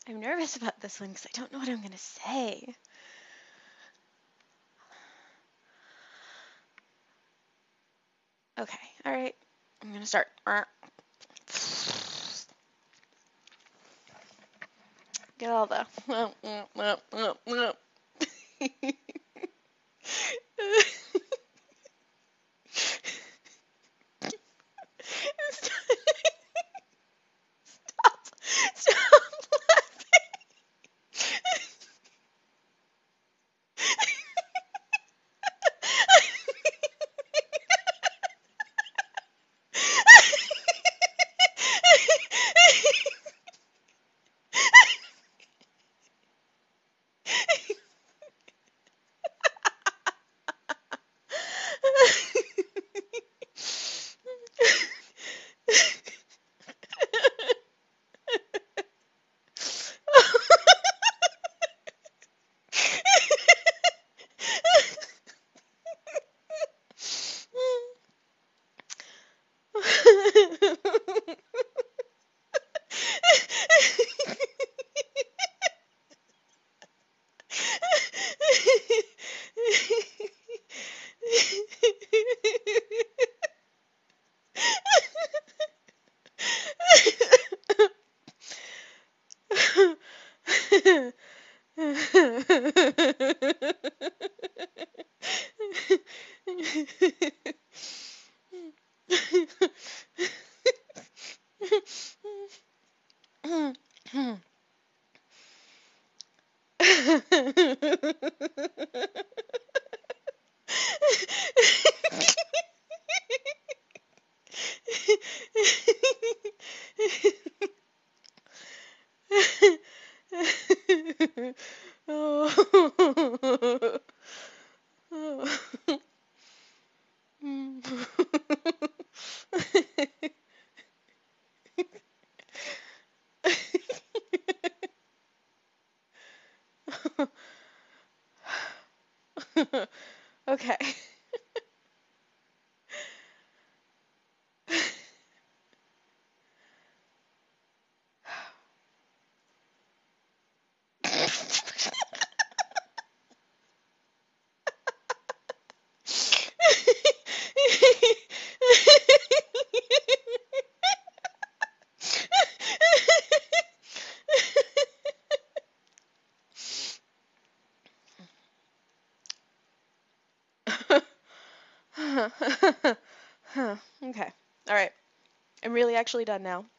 I'm nervous about this one because I don't know what I'm going to say. Okay, all right. I'm going to start. Get all the... Stop laughing. Oh. Okay. Okay. All right. I'm really actually done now.